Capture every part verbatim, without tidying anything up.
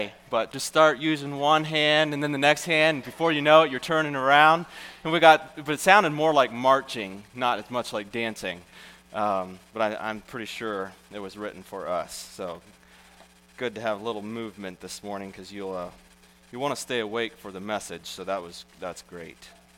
But just start using one hand and then the next hand, and before you know it, you're turning around. And we got, but it sounded more like marching, not as much like dancing. Um, but I, I'm pretty sure it was written for us. So good to have a little movement this morning, because you'll uh, you want to stay awake for the message. So that was that's great.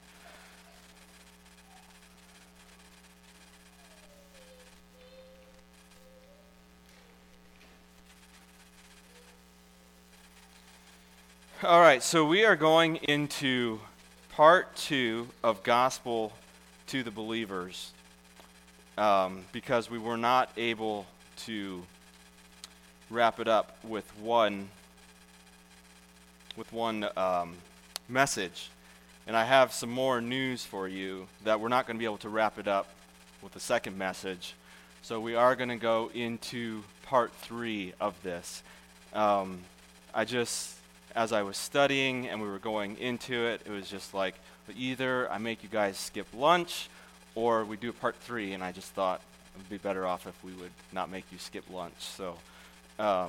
All right, so we are going into part two of Gospel to the Believers, um, because we were not able to wrap it up with one with one um, message. And I have some more news for you that we're not going to be able to wrap it up with the second message. So we are going to go into part three of this. Um, I just... As I was studying and we were going into it, it was just like, either I make you guys skip lunch or we do part three, and I just thought it would be better off if we would not make you skip lunch. So, um,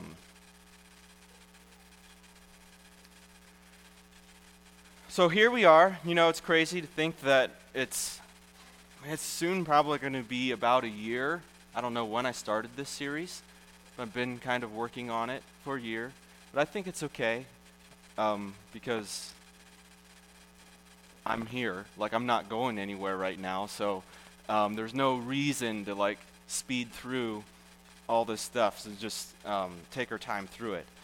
so here we are. You know, it's crazy to think that it's, it's soon probably going to be about a year. I don't know when I started this series, but I've been kind of working on it for a year. But I think it's okay. Um, because I'm here, like I'm not going anywhere right now, so um, there's no reason to like speed through all this stuff, so just um, take our time through it.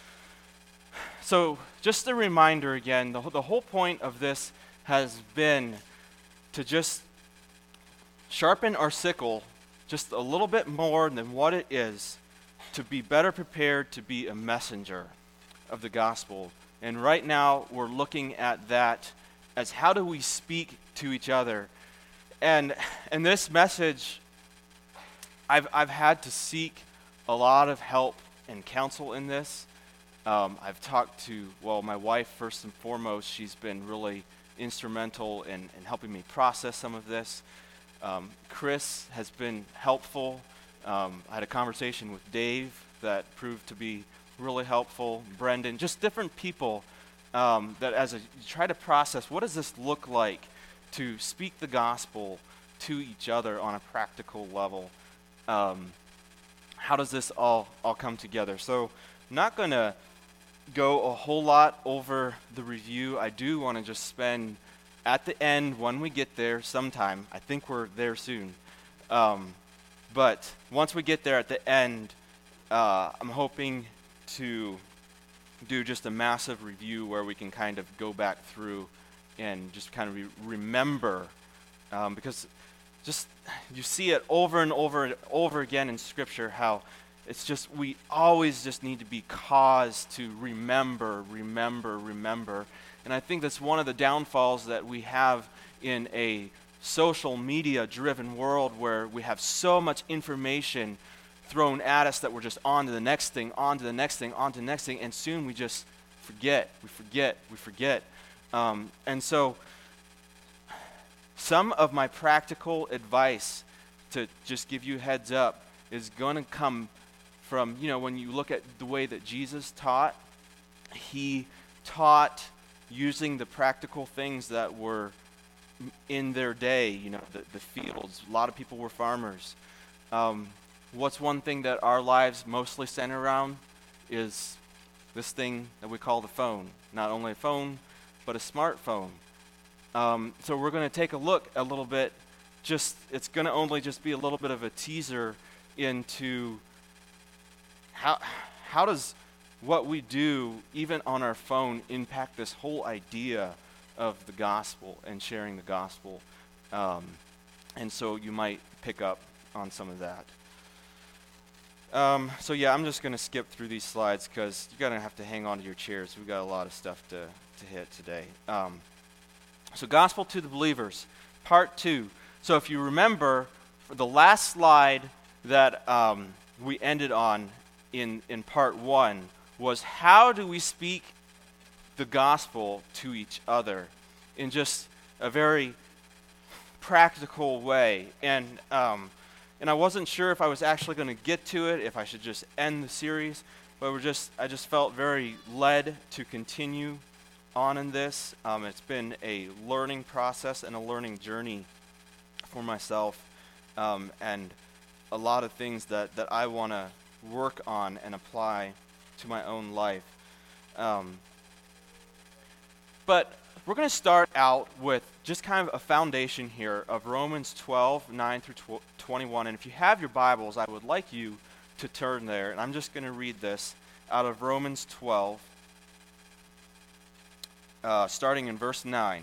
So just a reminder again, the, the whole point of this has been to just sharpen our sickle just a little bit more than what it is, to be better prepared to be a messenger of the gospel. And right now, we're looking at that as how do we speak to each other. And in this message, I've I've had to seek a lot of help and counsel in this. Um, I've talked to, well, my wife first and foremost. She's been really instrumental in, in helping me process some of this. Um, Chris has been helpful. Um, I had a conversation with Dave that proved to be really helpful. Brendan, just different people um, that as a, you try to process, what does this look like to speak the gospel to each other on a practical level? Um, how does this all, all come together? So I'm not going to go a whole lot over the review. I do want to just spend, at the end, when we get there sometime, I think we're there soon, um, but once we get there at the end, uh, I'm hoping to do just a massive review where we can kind of go back through and just kind of re- remember, um, because just you see it over and over and over again in Scripture, how it's just we always just need to be caused to remember, remember, remember. And I think that's one of the downfalls that we have in a social media driven world, where we have so much information thrown at us that we're just on to the next thing, on to the next thing, on to the next thing, and soon we just forget, we forget, we forget. Um, and so some of my practical advice, to just give you a heads up, is going to come from, you know, when you look at the way that Jesus taught, he taught using the practical things that were in their day, you know, the, the fields. A lot of people were farmers. Um, What's one thing that our lives mostly center around is this thing that we call the phone. Not only a phone, but a smartphone. Um, so we're going to take a look a little bit. Just it's going to only just be a little bit of a teaser into how how does what we do, even on our phone, impact this whole idea of the gospel and sharing the gospel. Um, and so you might pick up on some of that. Um, so yeah, I'm just going to skip through these slides because you're going to have to hang on to your chairs. We've got a lot of stuff to, to hit today. Um, so Gospel to the Believers, part two. So if you remember, for the last slide that um, we ended on in, in part one was how do we speak the gospel to each other in just a very practical way. And um, and I wasn't sure if I was actually going to get to it, if I should just end the series. but we're just I just felt very led to continue on in this. Um, it's been a learning process and a learning journey for myself, um, and a lot of things that, that I want to work on and apply to my own life. Um, but we're going to start out with just kind of a foundation here of Romans twelve, nine through twenty-one. And if you have your Bibles, I would like you to turn there. And I'm just going to read this out of Romans twelve, uh, starting in verse nine.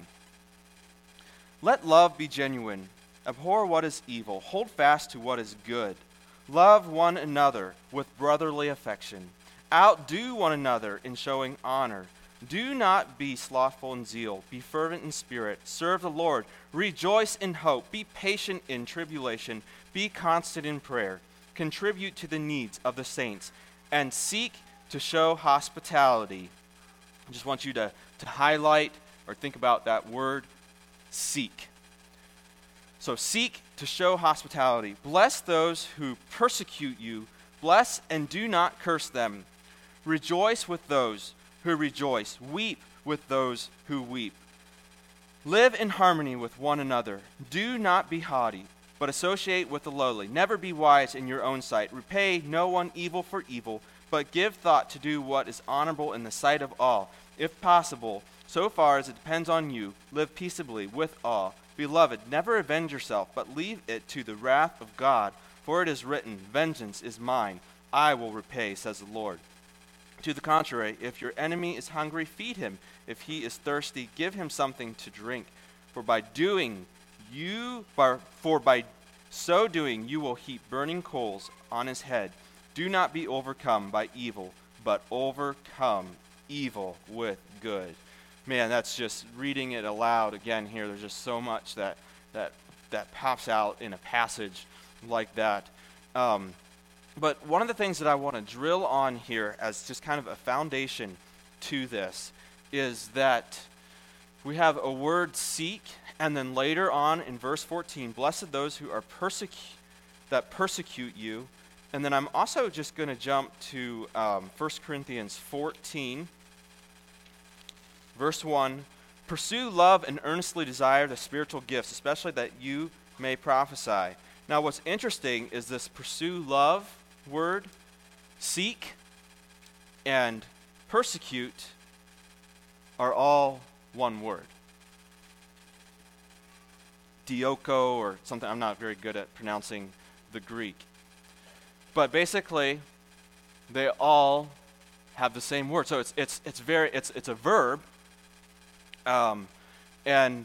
Let love be genuine. Abhor what is evil. Hold fast to what is good. Love one another with brotherly affection. Outdo one another in showing honor. Do not be slothful in zeal. Be fervent in spirit. Serve the Lord. Rejoice in hope. Be patient in tribulation. Be constant in prayer. Contribute to the needs of the saints. And seek to show hospitality. I just want you to, to highlight or think about that word, seek. So seek to show hospitality. Bless those who persecute you. Bless and do not curse them. Rejoice with those who rejoice. Weep with those who weep. Live in harmony with one another. Do not be haughty, but associate with the lowly. Never be wise in your own sight. Repay no one evil for evil, but give thought to do what is honorable in the sight of all. If possible, so far as it depends on you, live peaceably with all. Beloved, never avenge yourself, but leave it to the wrath of God. For it is written, vengeance is mine. I will repay, says the Lord. To the contrary, if your enemy is hungry, feed him. If he is thirsty, give him something to drink. For by doing you, for by so doing, you will heap burning coals on his head. Do not be overcome by evil, but overcome evil with good. Man, that's just reading it aloud again here. There's just so much that that that pops out in a passage like that. Um, But one of the things that I want to drill on here as just kind of a foundation to this is that we have a word seek, and then later on in verse fourteen, blessed those who are persecu- that persecute you. And then I'm also just going to jump to um, First Corinthians fourteen, verse one. Pursue love and earnestly desire the spiritual gifts, especially that you may prophesy. Now what's interesting is this pursue love word, seek, and persecute are all one word. Dioko or something, I'm not very good at pronouncing the Greek. But basically, they all have the same word. So it's it's it's very it's it's a verb. Um, and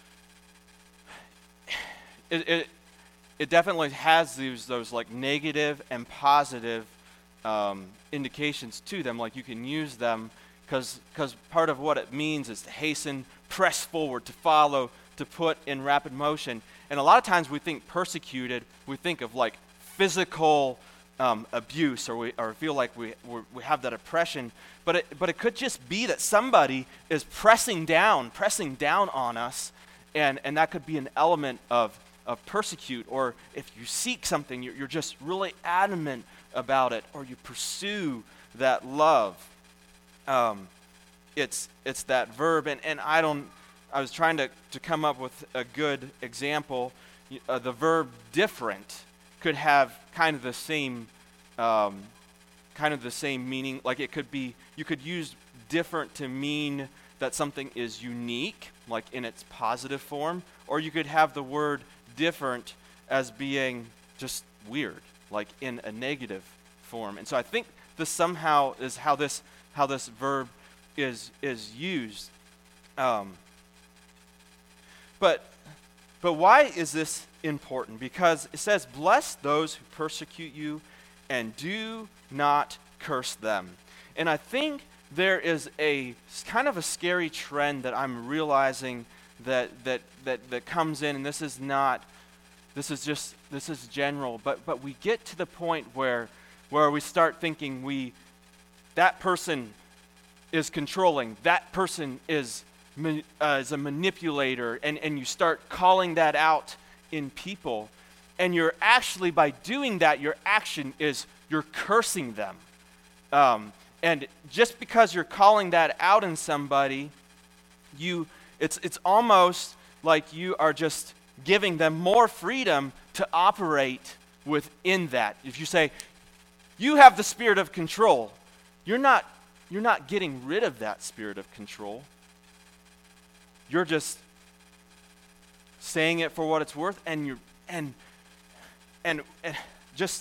it, it It definitely has these those like negative and positive um, indications to them. Like you can use them because because part of what it means is to hasten, press forward, to follow, to put in rapid motion. And a lot of times we think persecuted, we think of like physical um, abuse, or we or feel like we we're, we have that oppression. But it but it could just be that somebody is pressing down, pressing down on us, and and that could be an element of. of persecute, or if you seek something, you're, you're just really adamant about it, or you pursue that love. Um, it's it's that verb, and, and I don't, I was trying to, to come up with a good example. Uh, the verb different could have kind of the same, um, kind of the same meaning. Like it could be, you could use different to mean that something is unique, like in its positive form, or you could have the word different as being just weird, like in a negative form. And so I think this somehow is how this how this verb is is used. Um, but but why is this important? Because it says, "Bless those who persecute you, and do not curse them." And I think there is a kind of a scary trend that I'm realizing that that that that comes in, and this is not this is just this is general, but but we get to the point where where we start thinking we that person is controlling, that person is uh, is a manipulator, and and you start calling that out in people, and you're actually, by doing that, your action is you're cursing them. Um, and just because you're calling that out in somebody, you it's it's almost like you are just giving them more freedom to operate within that. If you say, you have the spirit of control, you're not you're not getting rid of that spirit of control. You're just saying it for what it's worth, and you're and and, and just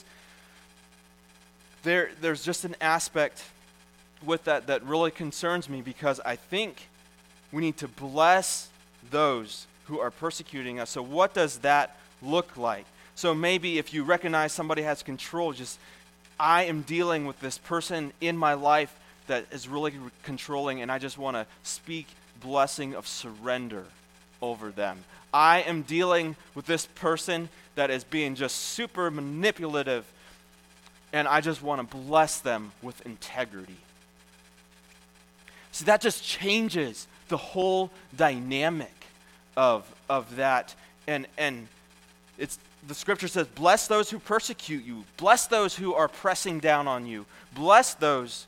there there's just an aspect with that that really concerns me, because I think we need to bless those who are persecuting us. So what does that look like? So maybe if you recognize somebody has control, just, I am dealing with this person in my life that is really controlling, and I just want to speak blessing of surrender over them. I am dealing with this person that is being just super manipulative, and I just want to bless them with integrity. So that just changes the whole dynamic of of that. And and it's the scripture says, bless those who persecute you, bless those who are pressing down on you, bless those.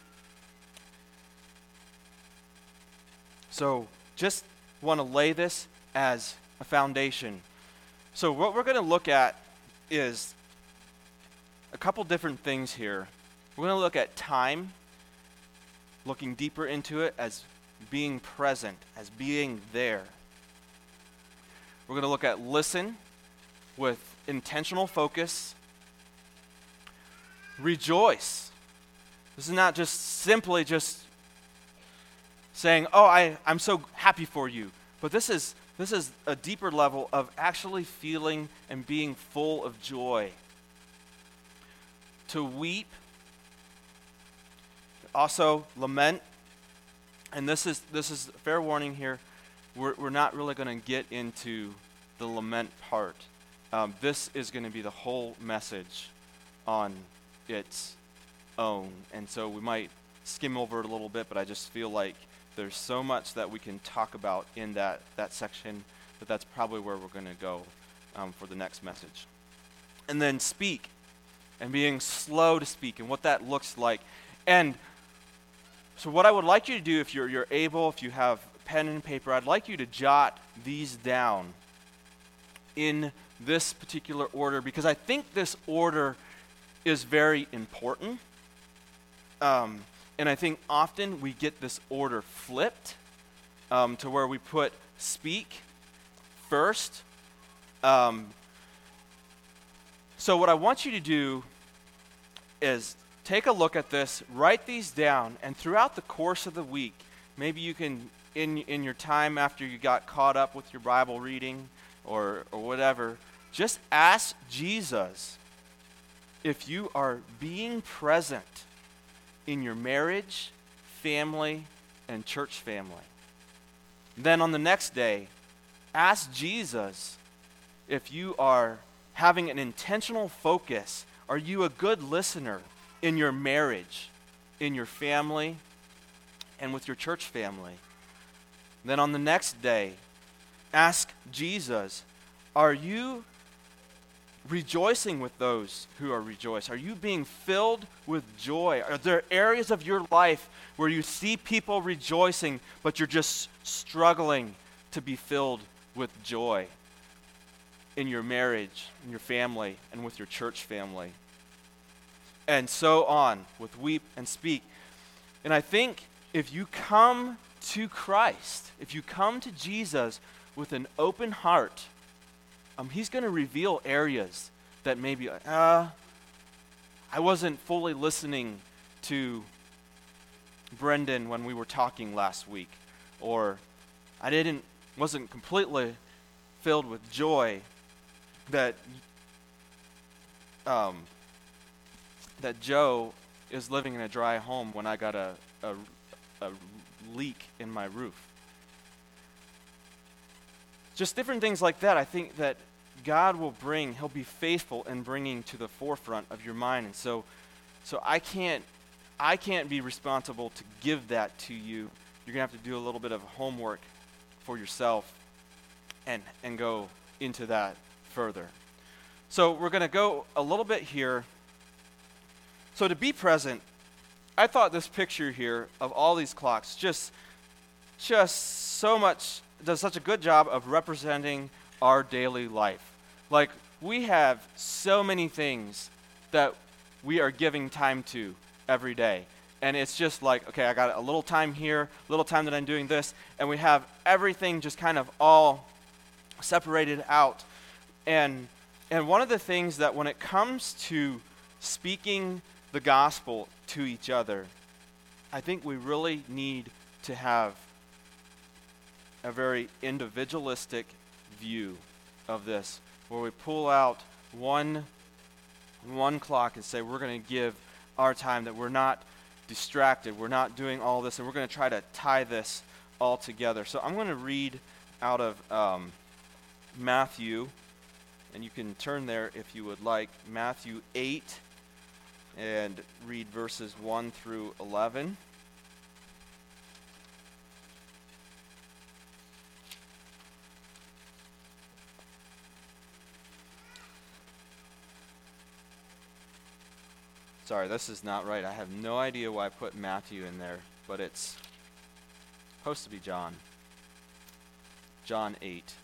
So just want to lay this as a foundation. So what we're going to look at is a couple different things here. We're going to look at time, looking deeper into it as being present, as being there. We're going to look at listen with intentional focus. Rejoice. This is not just simply just saying, oh, I, I'm so happy for you. But this is this is a deeper level of actually feeling and being full of joy. To weep. Also lament. And this is this is fair warning here. We're we're not really going to get into the lament part. Um, this is going to be the whole message on its own, and so we might skim over it a little bit. But I just feel like there's so much that we can talk about in that that section that that's probably where we're going to go um, for the next message. And then speak, and being slow to speak, and what that looks like, and so what I would like you to do, if you're you're able, if you have pen and paper, I'd like you to jot these down in this particular order, because I think this order is very important. Um, and I think often we get this order flipped um, to where we put speak first. Um, so what I want you to do is take a look at this, write these down, and throughout the course of the week, maybe you can, in in your time after you got caught up with your Bible reading or or whatever, just ask Jesus if you are being present in your marriage, family, and church family. Then on the next day, ask Jesus if you are having an intentional focus. Are you a good listener in your marriage, in your family, and with your church family? Then on the next day, ask Jesus, are you rejoicing with those who are rejoicing? Are you being filled with joy? Are there areas of your life where you see people rejoicing, but you're just struggling to be filled with joy in your marriage, in your family, and with your church family? And so on with weep and speak. And I think if you come to Christ, if you come to Jesus with an open heart, um, he's going to reveal areas that maybe, uh, I wasn't fully listening to Brendan when we were talking last week, or I didn't, wasn't completely filled with joy that um, that Joe is living in a dry home when I got a, a, a leak in my roof. Just different things like that. I think that God will bring, he'll be faithful in bringing to the forefront of your mind. And so so I can't I can't be responsible to give that to you. You're going to have to do a little bit of homework for yourself and and go into that further. So we're going to go a little bit here. So to be present, I thought this picture here of all these clocks just, just so much, does such a good job of representing our daily life. Like, we have so many things that we are giving time to every day. And it's just like, okay, I got a little time here, a little time that I'm doing this, and we have everything just kind of all separated out. And and one of the things that when it comes to speaking the gospel to each other, I think we really need to have a very individualistic view of this, where we pull out one one clock and say we're going to give our time, that we're not distracted, we're not doing all this, and we're going to try to tie this all together. So I'm going to read out of um, Matthew, and you can turn there if you would like, Matthew eight, and read verses one through eleven. Sorry, this is not right. I have no idea why I put Matthew in there, but it's supposed to be John. John eight.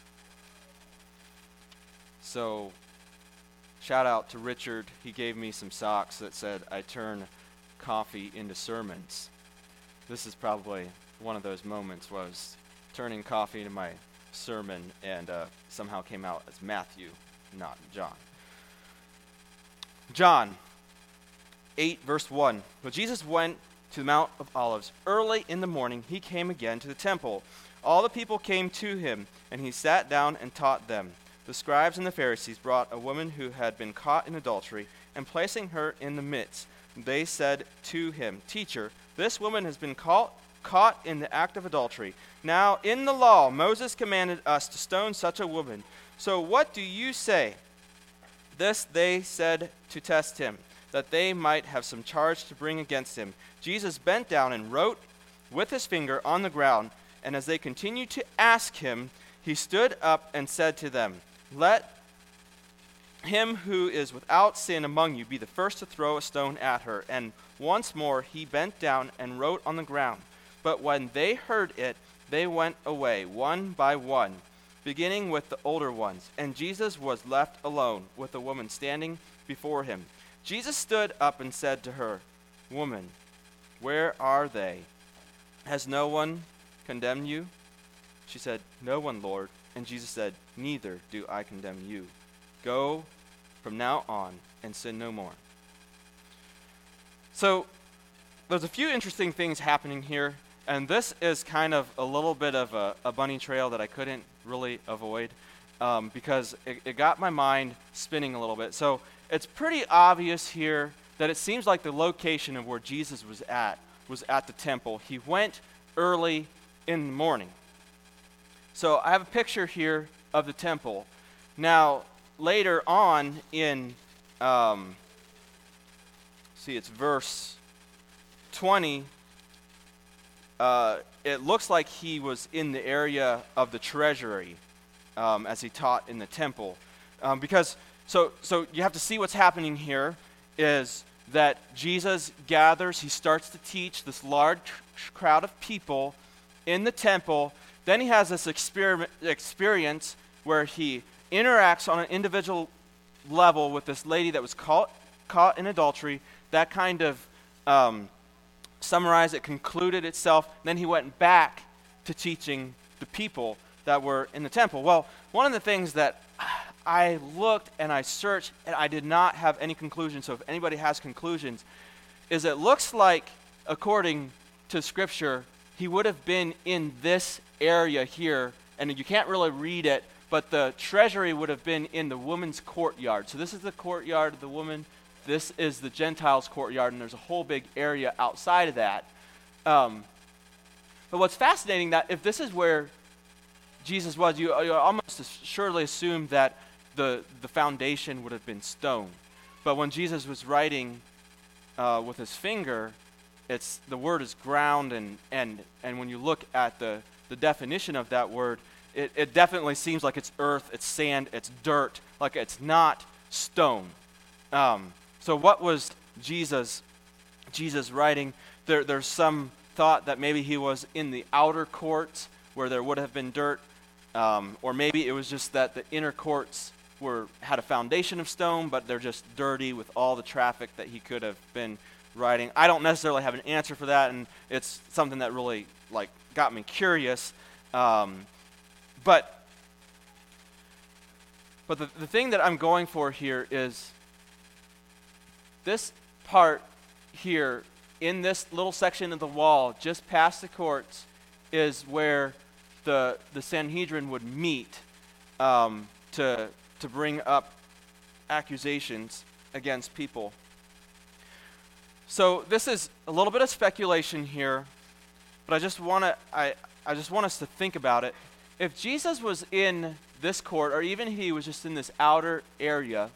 So, shout out to Richard. He gave me some socks that said, I turn coffee into sermons. This is probably one of those moments where I was turning coffee into my sermon and uh, somehow came out as Matthew, not John. John eight, verse one. When Jesus went to the Mount of Olives early in the morning, he came again to the temple. All the people came to him, and he sat down and taught them. The scribes and the Pharisees brought a woman who had been caught in adultery, and placing her in the midst, they said to him, Teacher, this woman has been caught, caught in the act of adultery. Now, in the law, Moses commanded us to stone such a woman. So what do you say? This they said to test him, that they might have some charge to bring against him. Jesus bent down and wrote with his finger on the ground, and as they continued to ask him, he stood up and said to them, Let him who is without sin among you be the first to throw a stone at her. And once more he bent down and wrote on the ground. But when they heard it, they went away, one by one, beginning with the older ones. And Jesus was left alone with the woman standing before him. Jesus stood up and said to her, Woman, where are they? Has no one condemned you? She said, No one, Lord. And Jesus said, Neither do I condemn you. Go from now on and sin no more. So there's a few interesting things happening here, and this is kind of a little bit of a, a bunny trail that I couldn't really avoid um, because it, it got my mind spinning a little bit. So it's pretty obvious here that it seems like the location of where Jesus was at was at the temple. He went early in the morning. So I have a picture here of the temple. Now, later on in, um, see, it's verse twenty, uh, it looks like he was in the area of the treasury um, as he taught in the temple. Um, because, so, so you have to see what's happening here is that Jesus gathers, he starts to teach this large crowd of people in the temple. Then he has this experiment, experience where he interacts on an individual level with this lady that was caught, caught in adultery. That kind of um, summarized it, concluded itself. Then he went back to teaching the people that were in the temple. Well, one of the things that I looked and I searched and I did not have any conclusions. So if anybody has conclusions, is it looks like, according to Scripture, he would have been in this area here, and you can't really read it, but the treasury would have been in the woman's courtyard. So this is the courtyard of the woman. This is the Gentiles' courtyard, and there's a whole big area outside of that. Um, but what's fascinating, that if this is where Jesus was, you, you almost surely assume that the, the foundation would have been stone. But when Jesus was writing uh, with his finger, it's the word is ground, and and and when you look at the, the definition of that word, it, it definitely seems like it's earth, it's sand, it's dirt, like it's not stone. Um, so what was Jesus Jesus writing. There, there's some thought that maybe he was in the outer courts where there would have been dirt, um, or maybe it was just that the inner courts were had a foundation of stone, but they're just dirty with all the traffic that he could have been writing. I don't necessarily have an answer for that, and it's something that really like got me curious. Um, but but the, the thing that I'm going for here is this part here in this little section of the wall just past the courts is where the the Sanhedrin would meet um, to to bring up accusations against people. So this is a little bit of speculation here, but I just want to I, I just want us to think about it. If Jesus was in this court, or even he was just in this outer area,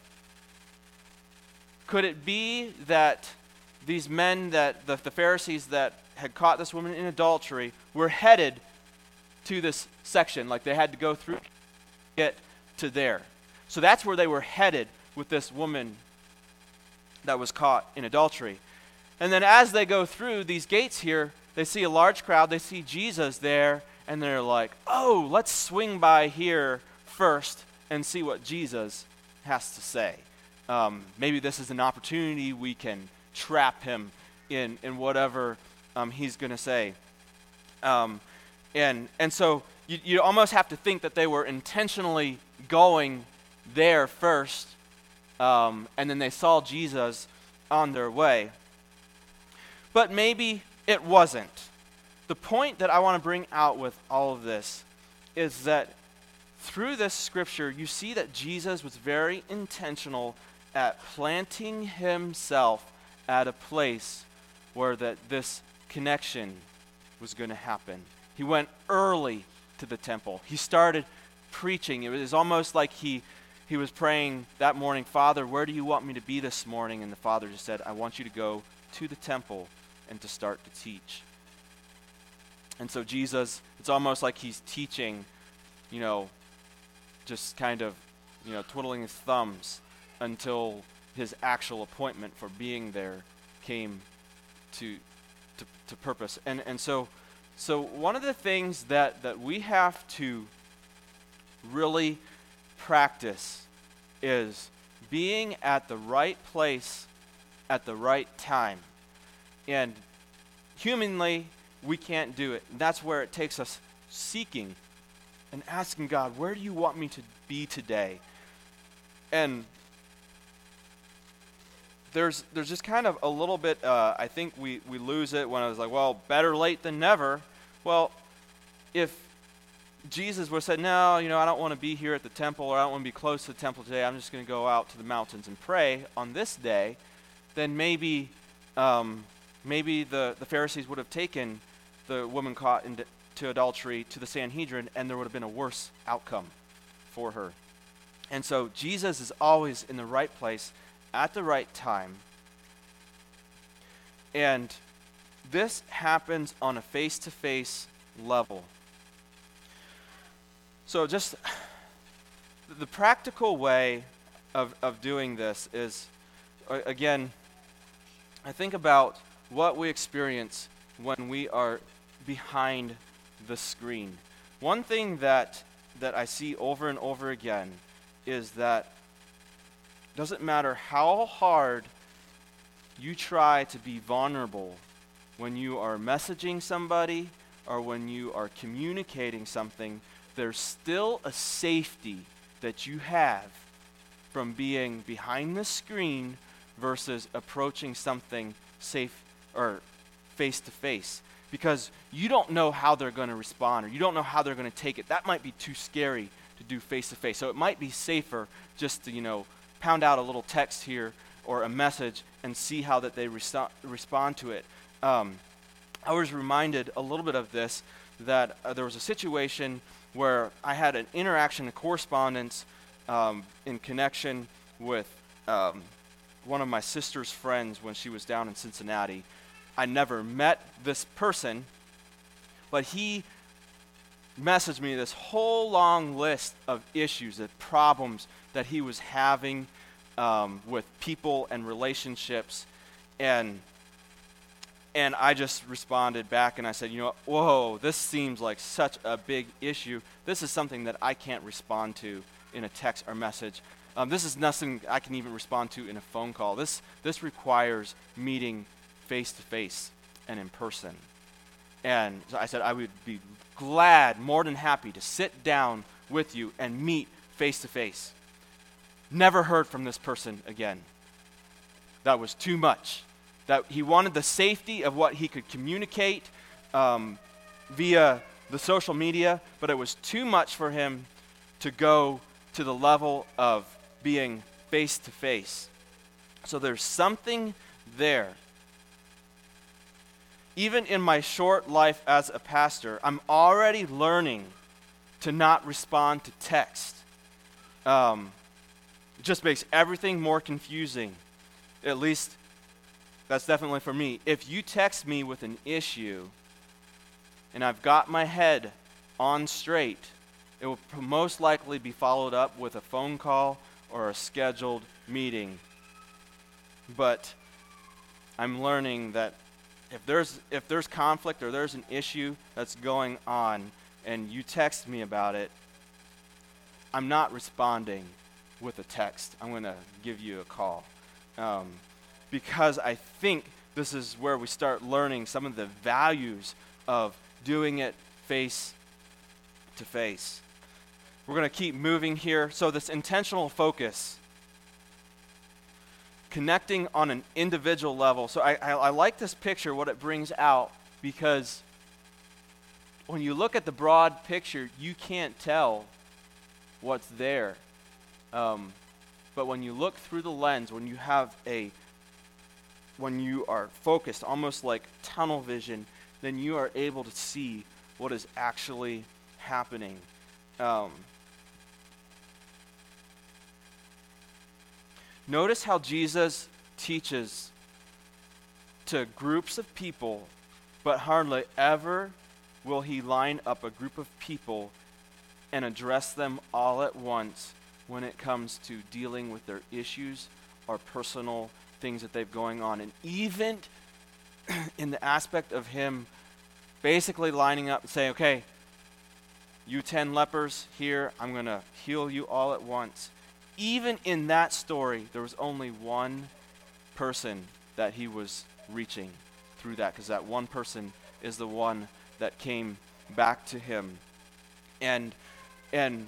could it be that these men, that the, the Pharisees that had caught this woman in adultery, were headed to this section, like they had to go through to get to there? So that's where they were headed with this woman that was caught in adultery. And then as they go through these gates here, they see a large crowd, they see Jesus there, and they're like, oh, let's swing by here first and see what Jesus has to say. Um, maybe this is an opportunity we can trap him in, in whatever um, he's going to say. Um, and and so you, you almost have to think that they were intentionally going there first, um, and then they saw Jesus on their way. But maybe it wasn't. The point that I want to bring out with all of this is that through this scripture, you see that Jesus was very intentional at planting himself at a place where that this connection was going to happen. He went early to the temple. He started preaching. It was almost like he he was praying that morning, Father, where do you want me to be this morning? And the Father just said, I want you to go to the temple and to start to teach. And so Jesus, it's almost like he's teaching, you know, just kind of, you know, twiddling his thumbs until his actual appointment for being there came to to, to purpose. And and so so one of the things that, that we have to really practice is being at the right place at the right time. And humanly, we can't do it. And that's where it takes us seeking and asking God, where do you want me to be today? And there's there's just kind of a little bit, uh, I think we, we lose it when I was like, well, better late than never. Well, if Jesus would have said, no, you know, I don't want to be here at the temple, or I don't want to be close to the temple today, I'm just going to go out to the mountains and pray on this day, then maybe um, maybe the, the Pharisees would have taken the woman caught into to adultery to the Sanhedrin, and there would have been a worse outcome for her. And so Jesus is always in the right place at the right time. And this happens on a face-to-face level. So just the practical way of, of doing this is, uh, again, I think about what we experience when we are behind the screen. One thing that that I see over and over again is that it doesn't matter how hard you try to be vulnerable when you are messaging somebody or when you are communicating something, there's still a safety that you have from being behind the screen versus approaching something safe or face to face. Because you don't know how they're going to respond, or you don't know how they're going to take it. That might be too scary to do face-to-face. So it might be safer just to, you know, pound out a little text here or a message and see how that they reso- respond to it. Um, I was reminded a little bit of this, that uh, there was a situation where I had an interaction, a correspondence um, in connection with um, one of my sister's friends when she was down in Cincinnati. I never met this person, but he messaged me this whole long list of issues, of problems that he was having um, with people and relationships. And And I just responded back and I said, you know, whoa, this seems like such a big issue. This is something that I can't respond to in a text or message. Um, this is nothing I can even respond to in a phone call. This this requires meeting face to face and in person. And so I said I would be glad, more than happy, to sit down with you and meet face to face. Never heard from this person again. That was too much. That he wanted the safety of what he could communicate um, via the social media, but it was too much for him to go to the level of being face to face. So there's something there. Even in my short life as a pastor, I'm already learning to not respond to text. Um, it just makes everything more confusing. At least that's definitely for me. If you text me with an issue and I've got my head on straight, it will most likely be followed up with a phone call or a scheduled meeting. But I'm learning that if there's if there's conflict or there's an issue that's going on and you text me about it, I'm not responding with a text. I'm going to give you a call. Um, because I think this is where we start learning some of the values of doing it face to face. We're going to keep moving here. So this intentional focus, connecting on an individual level. So I, I, I like this picture, what it brings out, because when you look at the broad picture, you can't tell what's there. Um, but when you look through the lens, when you have a when you are focused, almost like tunnel vision, then you are able to see what is actually happening. Um, notice how Jesus teaches to groups of people, but hardly ever will he line up a group of people and address them all at once when it comes to dealing with their issues or personal things that they've going on. And even in the aspect of him basically lining up and saying, okay, you ten lepers here, I'm going to heal you all at once. Even in that story, there was only one person that he was reaching through that, because that one person is the one that came back to him. And and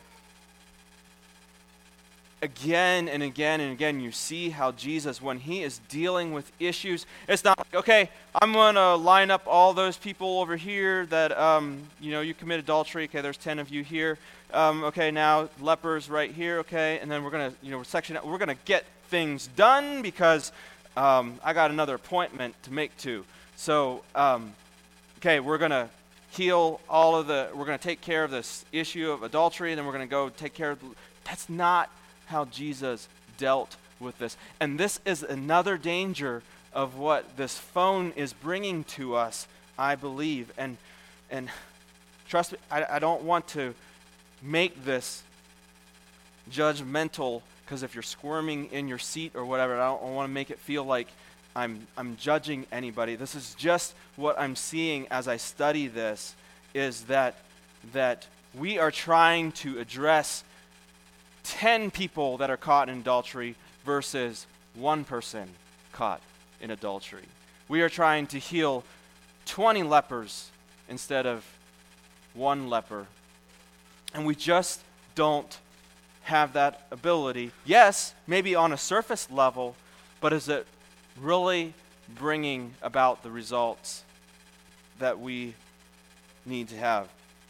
again and again and again, you see how Jesus, when he is dealing with issues, it's not like, okay, I'm going to line up all those people over here that, um, you know, you commit adultery. Okay, there's ten of you here. Um, okay, now lepers right here. Okay, and then we're going to, you know, section. We're going to get things done because um, I got another appointment to make too. So, um, okay, we're going to heal all of the. We're going to take care of this issue of adultery, and then we're going to go take care of. The, that's not how Jesus dealt with this. And this is another danger of what this phone is bringing to us, I believe. And and trust me, I, I don't want to make this judgmental, because if you're squirming in your seat or whatever, I don't I want to make it feel like I'm I'm judging anybody. This is just what I'm seeing as I study this, is that that we are trying to address ten people that are caught in adultery versus one person caught in adultery. We are trying to heal twenty lepers instead of one leper. And we just don't have that ability. Yes, maybe on a surface level, but is it really bringing about the results that we need to have?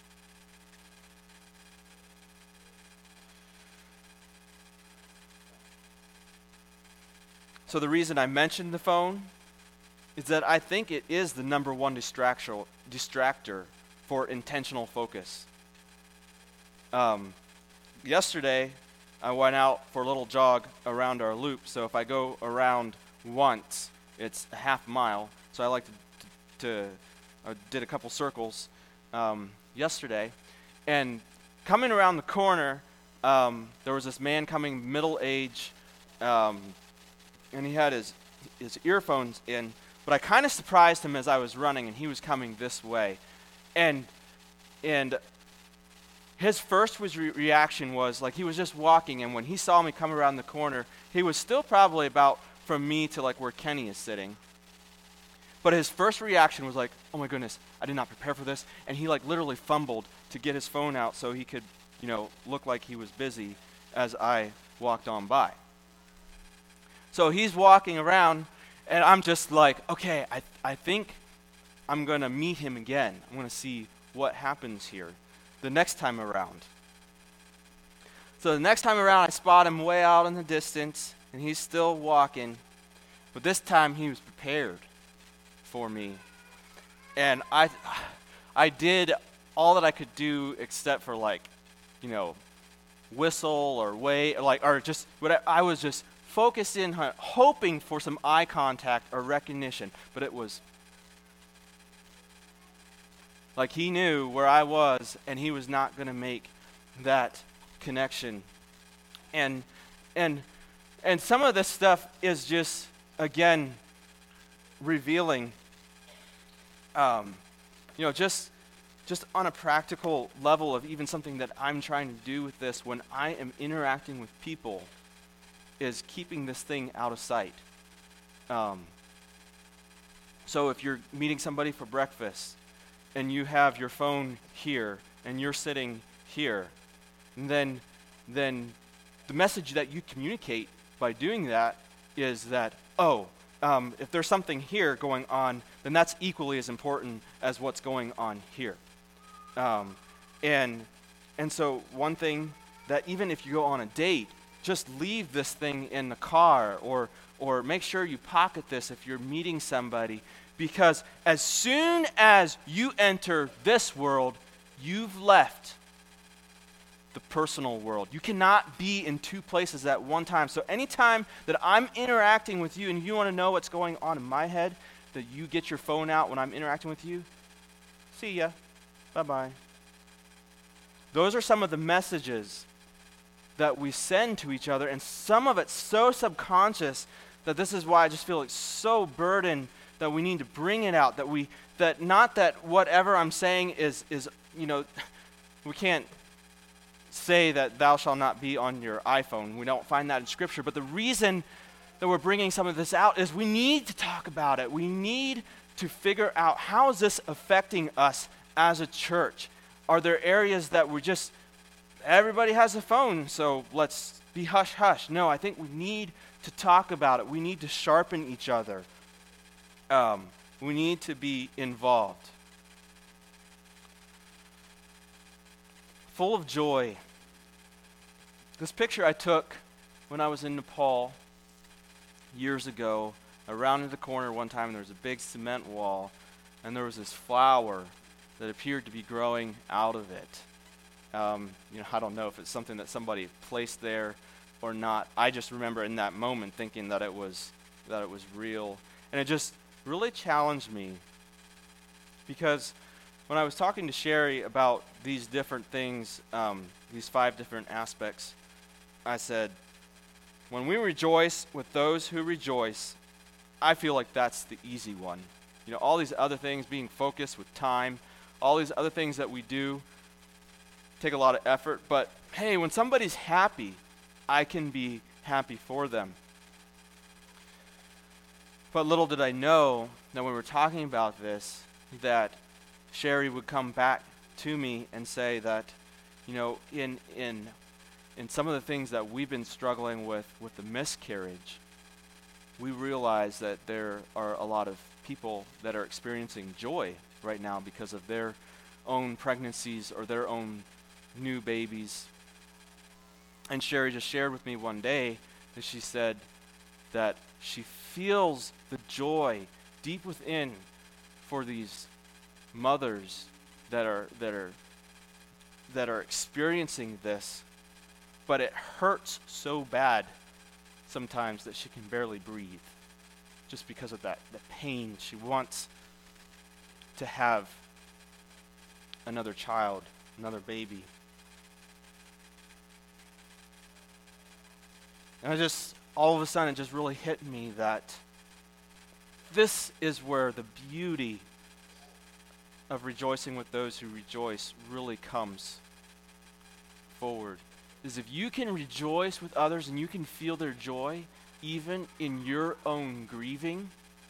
So the reason I mentioned the phone is that I think it is the number one distractor, distractor for intentional focus. Um, yesterday, I went out for a little jog around our loop. So if I go around once, it's a half mile. So I like to, to, to I did a couple circles um, yesterday. And coming around the corner, um, there was this man coming middle age, um, and he had his his earphones in, But I kind of surprised him as I was running, and he was coming this way. And and his first was re- reaction was, like, he was just walking, and when he saw me come around the corner, he was still probably about from me to, like, where Kenny is sitting. But his first reaction was like, oh my goodness, I did not prepare for this. And he, like, literally fumbled to get his phone out so he could, you know, look like he was busy as I walked on by. So he's walking around, and I'm just like, okay, I I think I'm going to meet him again. I'm going to see what happens here the next time around. So the next time around, I spot him way out in the distance, and he's still walking. But this time, he was prepared for me. And I I did all that I could do except for, like, you know, whistle or wait, or like, or just, whatever. I was just focused in, hoping for some eye contact or recognition. But it was like he knew where I was, and he was not going to make that connection. And and and some of this stuff is just, again, revealing, um, you know, just just on a practical level of even something that I'm trying to do with this when I am interacting with people, is keeping this thing out of sight. Um, so if you're meeting somebody for breakfast, and you have your phone here, and you're sitting here, then then the message that you communicate by doing that is that, oh, um, if there's something here going on, then that's equally as important as what's going on here. Um, and and so one thing that even if you go on a date, just leave this thing in the car, or or make sure you pocket this if you're meeting somebody. Because as soon as you enter this world, you've left the personal world. You cannot be in two places at one time. So anytime that I'm interacting with you and you want to know what's going on in my head, that you get your phone out when I'm interacting with you, see ya, bye-bye. Those are some of the messages that we send to each other, and some of it's so subconscious that this is why I just feel it's so burdened that we need to bring it out, that we, that not that whatever I'm saying is, is you know, we can't say that thou shalt not be on your iPhone. We don't find that in Scripture. But the reason that we're bringing some of this out is we need to talk about it. We need to figure out, how is this affecting us as a church? Are there areas that we're just, everybody has a phone, so let's be hush-hush? No, I think we need to talk about it. We need to sharpen each other. Um, we need to be involved. Full of joy. This picture I took when I was in Nepal years ago. I rounded the corner one time, and there was a big cement wall, and there was this flower that appeared to be growing out of it. Um, you know, I don't know if it's something that somebody placed there or not. I just remember in that moment thinking that it was that it was real, and it just really challenged me, because when I was talking to Sherry about these different things, um, these five different aspects, I said, when we rejoice with those who rejoice, I feel like that's the easy one. You know, all these other things, being focused with time, all these other things that we do take a lot of effort, but hey, when somebody's happy, I can be happy for them. But little did I know that when we were talking about this, that Sherry would come back to me and say that, you know, in in in some of the things that we've been struggling with, with the miscarriage, we realize that there are a lot of people that are experiencing joy right now because of their own pregnancies or their own new babies. And Sherry just shared with me one day that she said that she feels the joy deep within for these mothers that are that are that are experiencing this, but it hurts so bad sometimes that she can barely breathe just because of that, the pain. She wants to have another child, another baby. And I just, all of a sudden, it just really hit me that this is where the beauty of rejoicing with those who rejoice really comes forward. Is if you can rejoice with others and you can feel their joy even in your own grieving,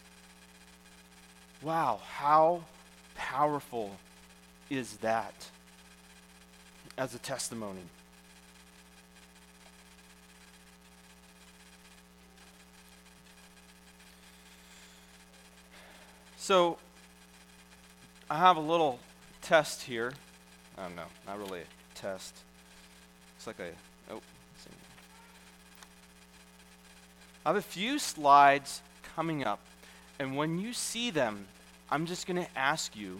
wow, how powerful is that as a testimony? So, I have a little test here. Oh no, not really a test. It's like a, oh. I have a few slides coming up, and when you see them, I'm just going to ask you,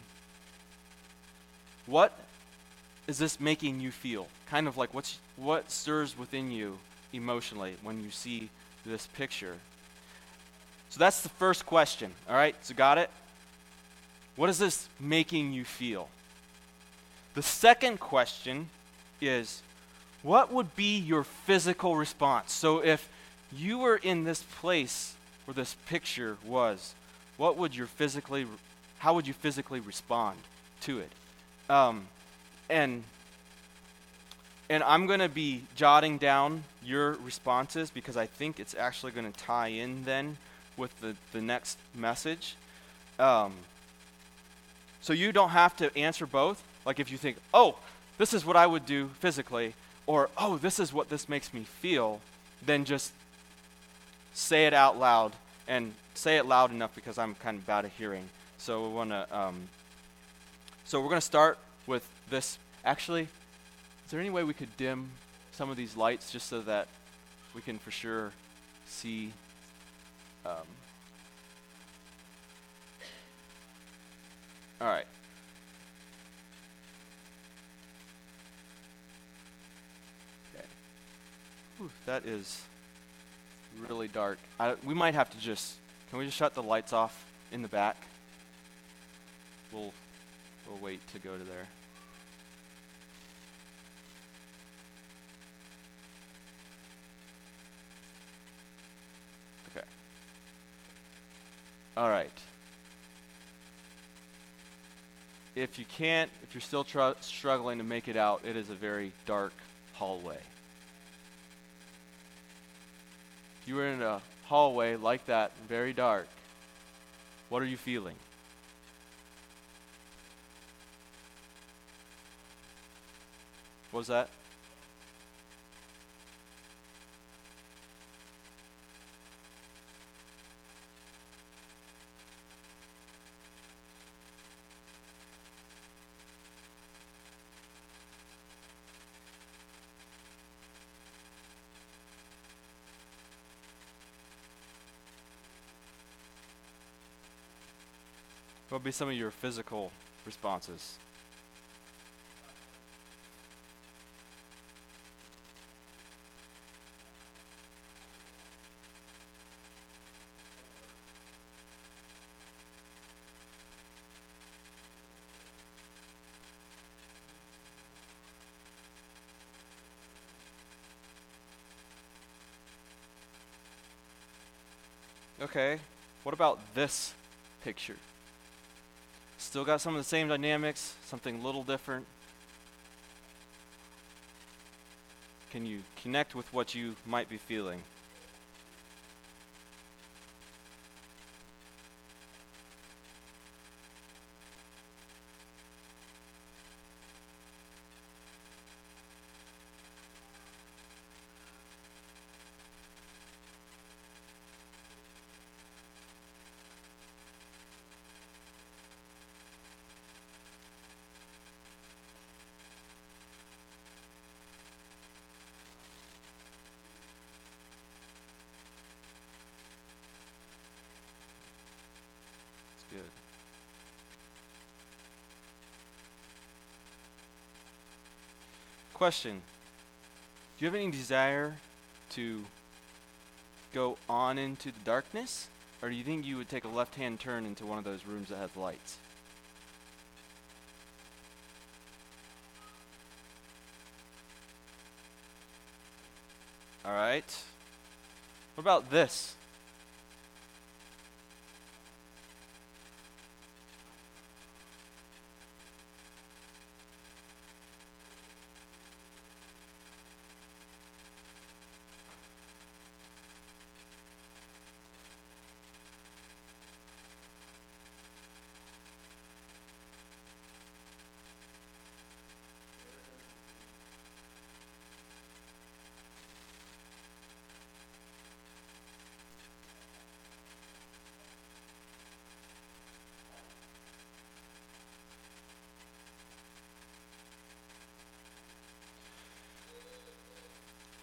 what is this making you feel? Kind of like what's, what stirs within you emotionally when you see this picture? So that's the first question, all right? So got it? What is this making you feel? The second question is, what would be your physical response? So if you were in this place where this picture was, what would your physically, how would you physically respond to it? Um, and and I'm going to be jotting down your responses because I think it's actually going to tie in then with the, the next message. Um, so you don't have to answer both. Like if you think, oh, this is what I would do physically, or oh, this is what this makes me feel, then just say it out loud, and say it loud enough because I'm kind of bad at hearing. So we want to. Um, so we're going to start with this. Actually, is there any way we could dim some of these lights just so that we can for sure see? Um, all right. Okay. Whew, that is really dark. I, we might have to just, can we just shut the lights off in the back? We'll, we'll wait to go to there. Okay. All right. If you can't, if you're still tr- struggling to make it out, it is a very dark hallway. If you were in a hallway like that, very dark, what are you feeling? What was that? What would be some of your physical responses? Okay, what about this picture? Still got some of the same dynamics, something a little different. Can you connect with what you might be feeling? Good. Question. Do you have any desire to go on into the darkness? Or do you think you would take a left-hand turn into one of those rooms that has lights? All right. What about this?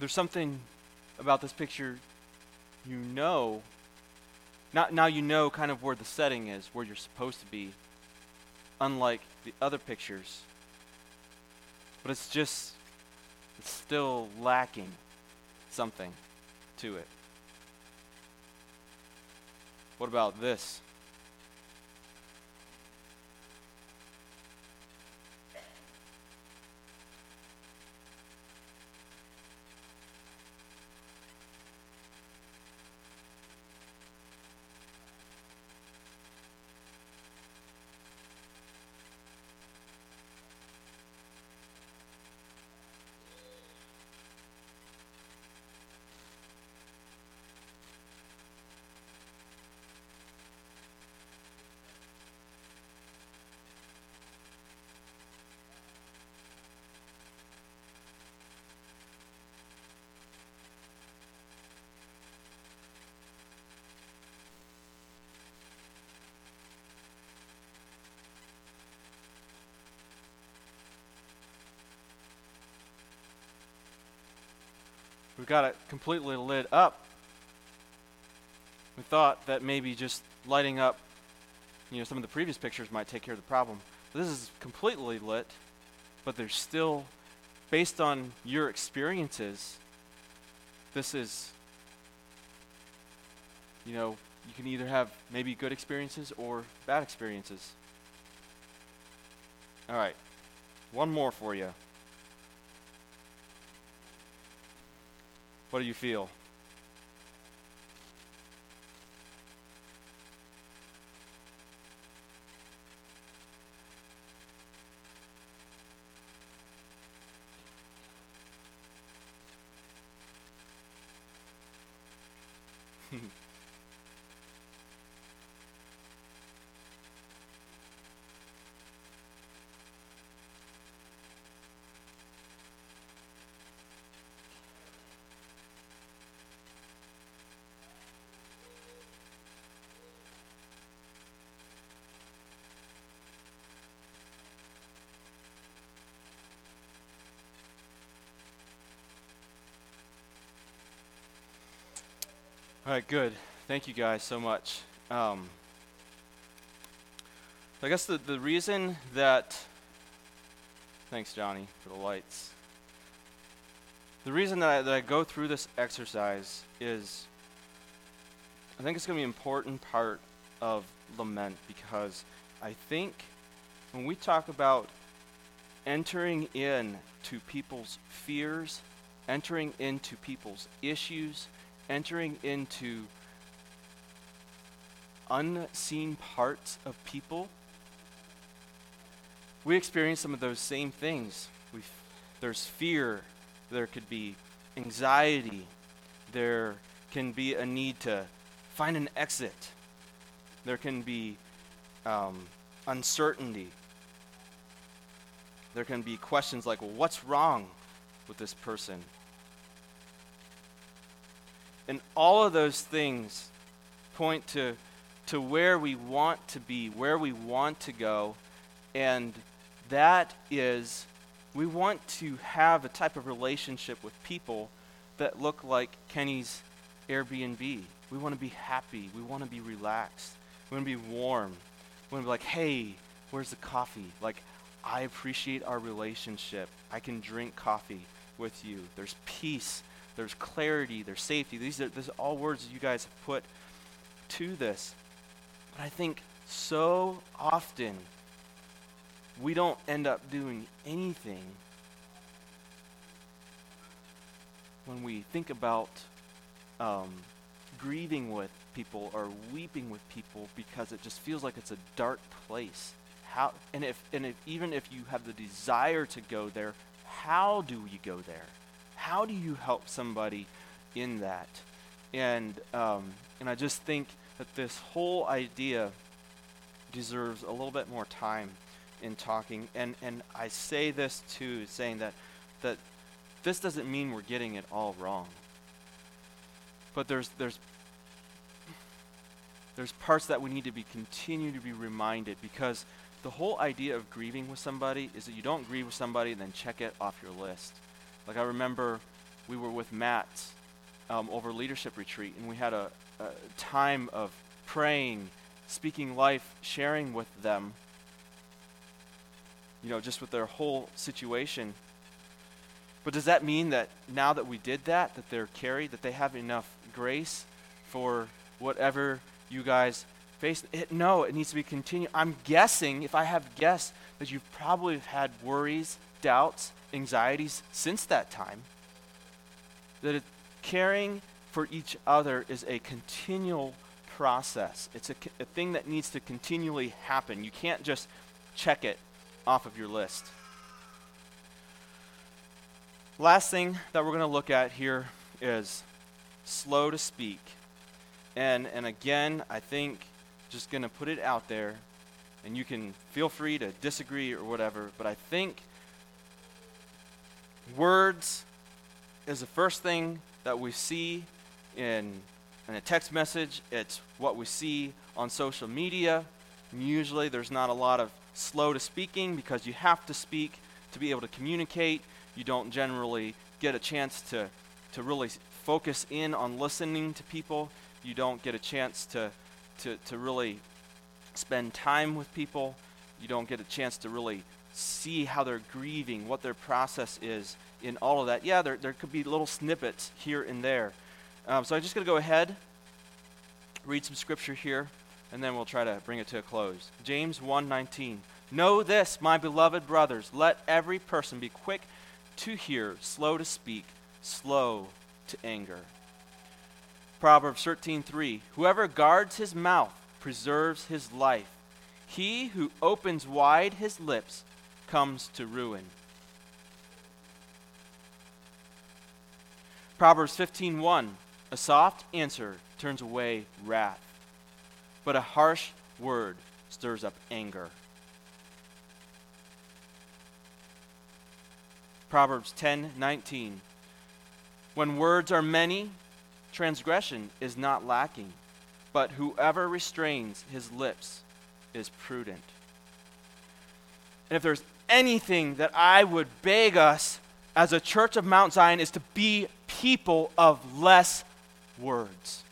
there's something about this picture you know. Not now you know kind of where the setting is, where you're supposed to be, unlike the other pictures. But it's just, it's still lacking something to it. What about this? We've got it completely lit up. We thought that maybe just lighting up, you know, some of the previous pictures might take care of the problem. This is completely lit, but there's still, based on your experiences, this is, you know, you can either have maybe good experiences or bad experiences. All right, one more for you. What do you feel? All right, good. Thank you guys so much. Um, I guess the, the reason that, thanks Johnny for the lights. The reason that I, that I go through this exercise is I think it's going to be an important part of lament, because I think when we talk about entering in to people's fears, entering into people's issues, entering into unseen parts of people, we experience some of those same things. We, there's fear, there could be anxiety, there can be a need to find an exit, there can be um, uncertainty, there can be questions like, well, what's wrong with this person? And all of those things point to, to where we want to be, where we want to go, and that is, we want to have a type of relationship with people that look like Kenny's Airbnb. We want to be happy. We want to be relaxed. We want to be warm. We want to be like, hey, where's the coffee? Like, I appreciate our relationship. I can drink coffee with you. There's peace. There's clarity. There's safety. These are, these are all words that you guys have put to this. But I think so often we don't end up doing anything when we think about um, grieving with people or weeping with people, because it just feels like it's a dark place. How and if and if even if you have the desire to go there, how do you go there? How do you help somebody in that? And um, and I just think that this whole idea deserves a little bit more time in talking. And and I say this too, saying that that this doesn't mean we're getting it all wrong. But there's there's there's parts that we need to be continue to be reminded, because the whole idea of grieving with somebody is that you don't grieve with somebody and then check it off your list. Like I remember we were with Matt um, over leadership retreat, and we had a, a time of praying, speaking life, sharing with them, you know, just with their whole situation. But does that mean that now that we did that, that they're carried, that they have enough grace for whatever you guys face? It, no, it needs to be continued. I'm guessing, if I have guessed, that you've probably had worries, doubts, anxieties since that time. That it, caring for each other is a continual process. It's a, a thing that needs to continually happen. You can't just check it off of your list. Last thing that we're going to look at here is slow to speak. And and again, I think just going to put it out there, and you can feel free to disagree or whatever, but I think words is the first thing that we see in, in a text message. It's what we see on social media. And usually there's not a lot of slow to speaking because you have to speak to be able to communicate. You don't generally get a chance to, to really focus in on listening to people. You don't get a chance to, to, to really spend time with people. You don't get a chance to really see how they're grieving, what their process is in all of that. Yeah, there, there could be little snippets here and there. Um, so I'm just going to go ahead, read some scripture here, and then we'll try to bring it to a close. James one nineteen. Know this, my beloved brothers, let every person be quick to hear, slow to speak, slow to anger. Proverbs thirteen three. Whoever guards his mouth preserves his life. He who opens wide his lips comes to ruin. Proverbs fifteen one. A soft answer turns away wrath, but a harsh word stirs up anger. Proverbs ten nineteen. When words are many, transgression is not lacking, but whoever restrains his lips is prudent. And if there's anything that I would beg us as a church of Mount Zion is to be people of less words.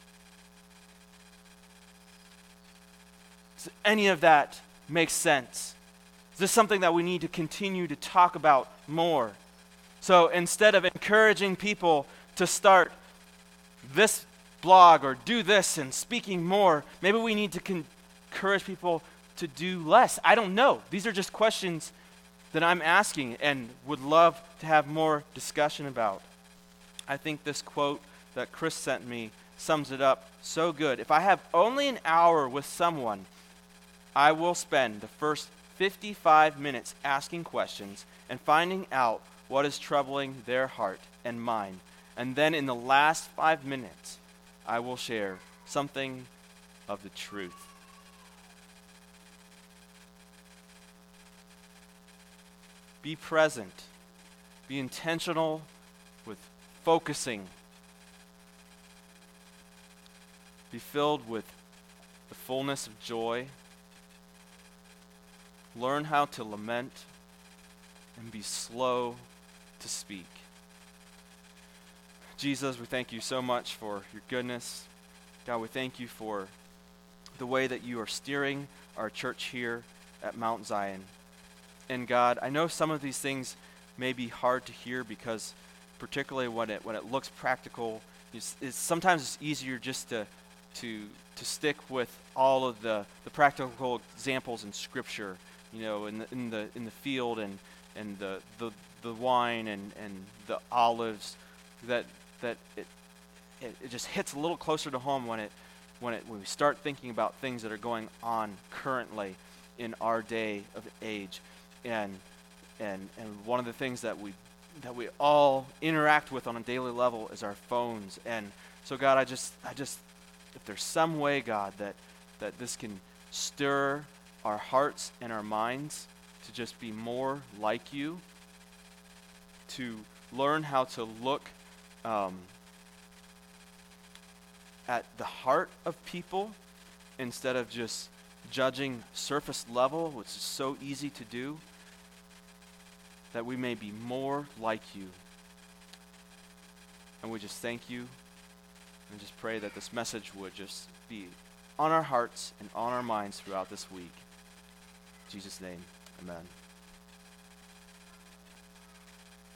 Does any of that make sense? Is this something that we need to continue to talk about more? So instead of encouraging people to start this blog or do this and speaking more, maybe we need to con- encourage people to do less. I don't know. These are just questions that I'm asking and would love to have more discussion about. I think this quote that Chris sent me sums it up so good. If I have only an hour with someone, I will spend the first fifty-five minutes asking questions and finding out what is troubling their heart and mind. And then in the last five minutes, I will share something of the truth. Be present. Be intentional with focusing. Be filled with the fullness of joy. Learn how to lament and be slow to speak. Jesus, we thank you so much for your goodness. God, we thank you for the way that you are steering our church here at Mount Zion. And God, I know some of these things may be hard to hear because particularly when it when it looks practical, it's, it's sometimes it's easier just to to to stick with all of the, the practical examples in Scripture, you know, in the in the in the field and and the the, the wine and, and the olives, that that it, it it just hits a little closer to home when it when it when we start thinking about things that are going on currently in our day of age. And and and one of the things that we that we all interact with on a daily level is our phones. And so God, I just I just if there's some way, God, that that this can stir our hearts and our minds to just be more like you, to learn how to look um, at the heart of people instead of just judging surface level, which is so easy to do, that we may be more like you. And we just thank you and just pray that this message would just be on our hearts and on our minds throughout this week. In Jesus' name, amen.